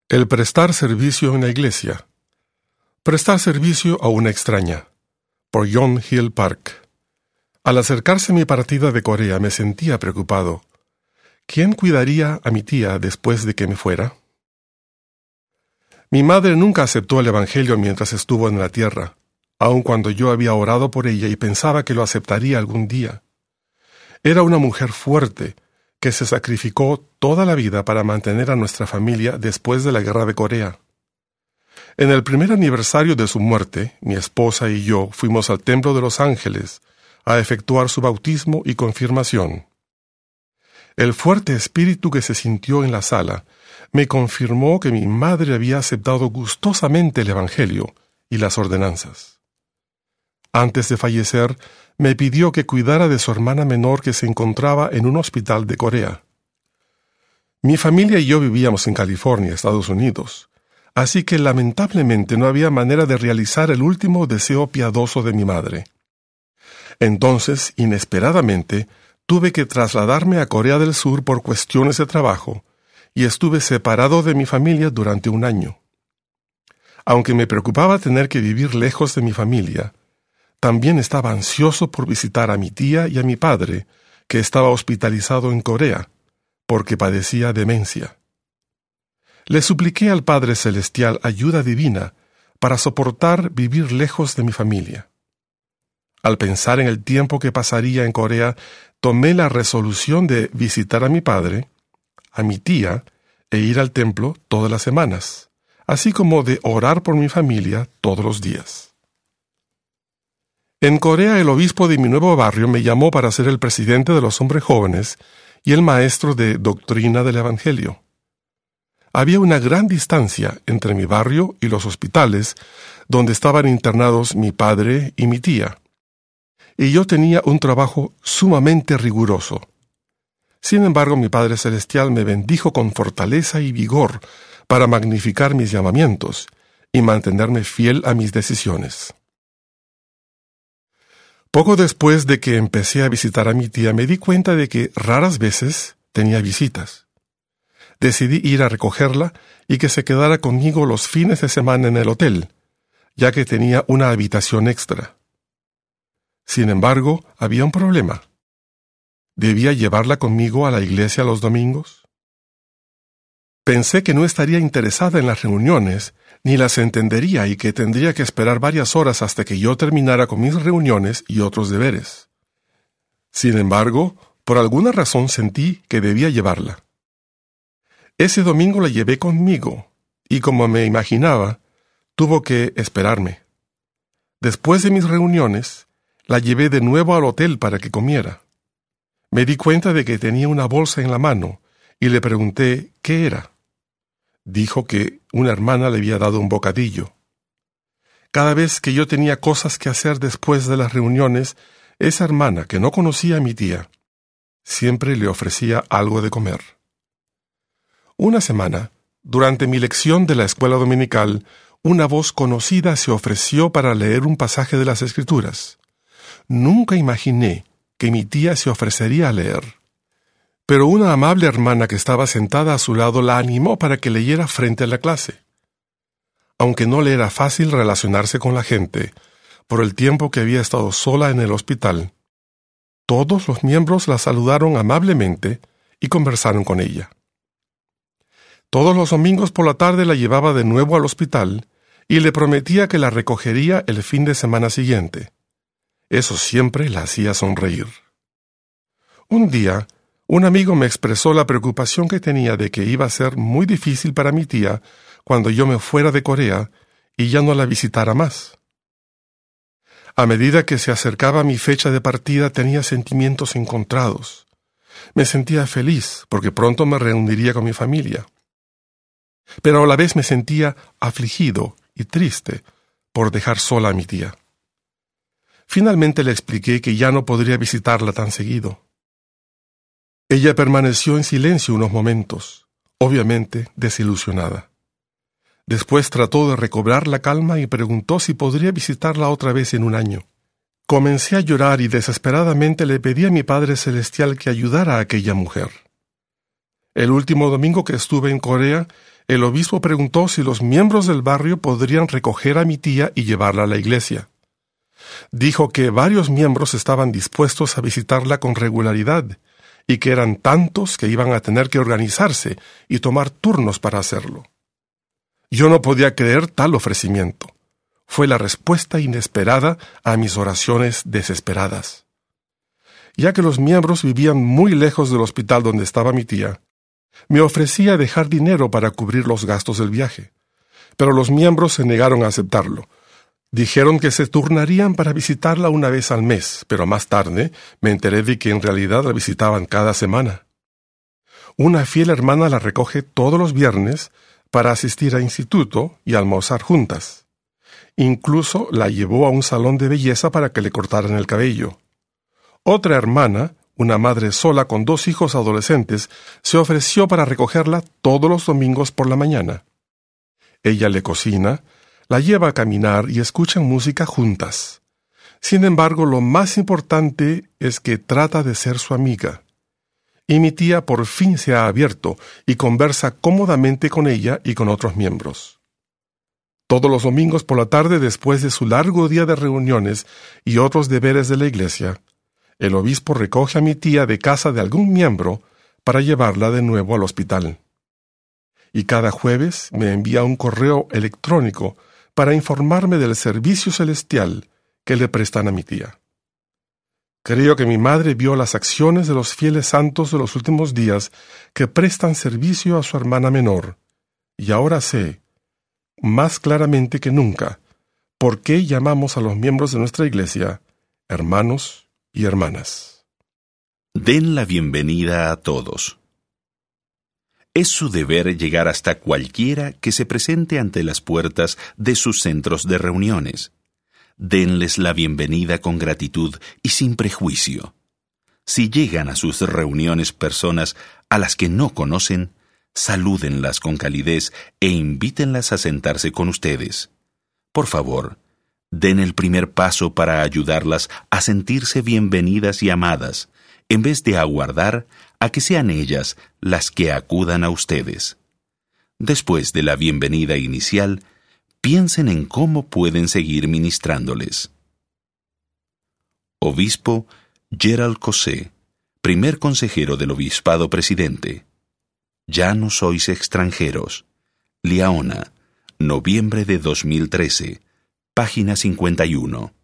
El prestar servicio en la iglesia. Prestar servicio a una extraña. Por John Hill Park. Al acercarse mi partida de Corea me sentía preocupado. ¿Quién cuidaría a mi tía después de que me fuera? Mi madre nunca aceptó el Evangelio mientras estuvo en la tierra, aun cuando yo había orado por ella y pensaba que lo aceptaría algún día. Era una mujer fuerte, que se sacrificó toda la vida para mantener a nuestra familia después de la Guerra de Corea. En el primer aniversario de su muerte, mi esposa y yo fuimos al Templo de Los Ángeles a efectuar su bautismo y confirmación. El fuerte espíritu que se sintió en la sala me confirmó que mi madre había aceptado gustosamente el Evangelio y las ordenanzas. Antes de fallecer, me pidió que cuidara de su hermana menor que se encontraba en un hospital de Corea. Mi familia y yo vivíamos en California, Estados Unidos, así que lamentablemente no había manera de realizar el último deseo piadoso de mi madre. Entonces, inesperadamente, tuve que trasladarme a Corea del Sur por cuestiones de trabajo, y estuve separado de mi familia durante un año. Aunque me preocupaba tener que vivir lejos de mi familia, también estaba ansioso por visitar a mi tía y a mi padre, que estaba hospitalizado en Corea, porque padecía demencia. Le supliqué al Padre Celestial ayuda divina para soportar vivir lejos de mi familia. Al pensar en el tiempo que pasaría en Corea, tomé la resolución de visitar a mi padre, a mi tía, e ir al templo todas las semanas, así como de orar por mi familia todos los días. En Corea, el obispo de mi nuevo barrio me llamó para ser el presidente de los hombres jóvenes y el maestro de doctrina del Evangelio. Había una gran distancia entre mi barrio y los hospitales donde estaban internados mi padre y mi tía, y yo tenía un trabajo sumamente riguroso. Sin embargo, mi Padre Celestial me bendijo con fortaleza y vigor para magnificar mis llamamientos y mantenerme fiel a mis decisiones. Poco después de que empecé a visitar a mi tía, me di cuenta de que raras veces tenía visitas. Decidí ir a recogerla y que se quedara conmigo los fines de semana en el hotel, ya que tenía una habitación extra. Sin embargo, había un problema. ¿Debía llevarla conmigo a la iglesia los domingos? Pensé que no estaría interesada en las reuniones, ni las entendería y que tendría que esperar varias horas hasta que yo terminara con mis reuniones y otros deberes. Sin embargo, por alguna razón sentí que debía llevarla. Ese domingo la llevé conmigo, y como me imaginaba, tuvo que esperarme. Después de mis reuniones, la llevé de nuevo al hotel para que comiera. Me di cuenta de que tenía una bolsa en la mano, y le pregunté qué era. Dijo que una hermana le había dado un bocadillo. Cada vez que yo tenía cosas que hacer después de las reuniones, esa hermana, que no conocía a mi tía, siempre le ofrecía algo de comer. Una semana, durante mi lección de la escuela dominical, una voz conocida se ofreció para leer un pasaje de las Escrituras. Nunca imaginé que mi tía se ofrecería a leer. Pero una amable hermana que estaba sentada a su lado la animó para que leyera frente a la clase. Aunque no le era fácil relacionarse con la gente, por el tiempo que había estado sola en el hospital, todos los miembros la saludaron amablemente y conversaron con ella. Todos los domingos por la tarde la llevaba de nuevo al hospital y le prometía que la recogería el fin de semana siguiente. Eso siempre la hacía sonreír. Un día, un amigo me expresó la preocupación que tenía de que iba a ser muy difícil para mi tía cuando yo me fuera de Corea y ya no la visitara más. A medida que se acercaba mi fecha de partida tenía sentimientos encontrados. Me sentía feliz porque pronto me reuniría con mi familia. Pero a la vez me sentía afligido y triste por dejar sola a mi tía. Finalmente le expliqué que ya no podría visitarla tan seguido. Ella permaneció en silencio unos momentos, obviamente desilusionada. Después trató de recobrar la calma y preguntó si podría visitarla otra vez en un año. Comencé a llorar y desesperadamente le pedí a mi Padre Celestial que ayudara a aquella mujer. El último domingo que estuve en Corea, El obispo preguntó si los miembros del barrio podrían recoger a mi tía y llevarla a la iglesia. Dijo que varios miembros estaban dispuestos a visitarla con regularidad y que eran tantos que iban a tener que organizarse y tomar turnos para hacerlo. Yo no podía creer tal ofrecimiento. Fue la respuesta inesperada a mis oraciones desesperadas. Ya que los miembros vivían muy lejos del hospital donde estaba mi tía, me ofrecía dejar dinero para cubrir los gastos del viaje, pero los miembros se negaron a aceptarlo. Dijeron que se turnarían para visitarla una vez al mes, pero más tarde me enteré de que en realidad la visitaban cada semana. Una fiel hermana la recoge todos los viernes para asistir a instituto y almorzar juntas. Incluso la llevó a un salón de belleza para que le cortaran el cabello. Otra hermana, una madre sola con 2 hijos adolescentes, se ofreció para recogerla todos los domingos por la mañana. Ella le cocina, la lleva a caminar y escuchan música juntas. Sin embargo, lo más importante es que trata de ser su amiga. Y mi tía por fin se ha abierto y conversa cómodamente con ella y con otros miembros. Todos los domingos por la tarde, después de su largo día de reuniones y otros deberes de la iglesia, el obispo recoge a mi tía de casa de algún miembro para llevarla de nuevo al hospital. Y cada jueves me envía un correo electrónico para informarme del servicio celestial que le prestan a mi tía. Creo que mi madre vio las acciones de los fieles santos de los últimos días que prestan servicio a su hermana menor, y ahora sé, más claramente que nunca, por qué llamamos a los miembros de nuestra iglesia hermanos y hermanas. Den la bienvenida a todos. Es su deber llegar hasta cualquiera que se presente ante las puertas de sus centros de reuniones. Denles la bienvenida con gratitud y sin prejuicio. Si llegan a sus reuniones personas a las que no conocen, salúdenlas con calidez e invítenlas a sentarse con ustedes. Por favor, den el primer paso para ayudarlas a sentirse bienvenidas y amadas, en vez de aguardar a que sean ellas las que acudan a ustedes. Después de la bienvenida inicial, piensen en cómo pueden seguir ministrándoles. Obispo Gerald Cosé, primer consejero del Obispado Presidente. Ya no sois extranjeros. Liaona, noviembre de 2013, página 51.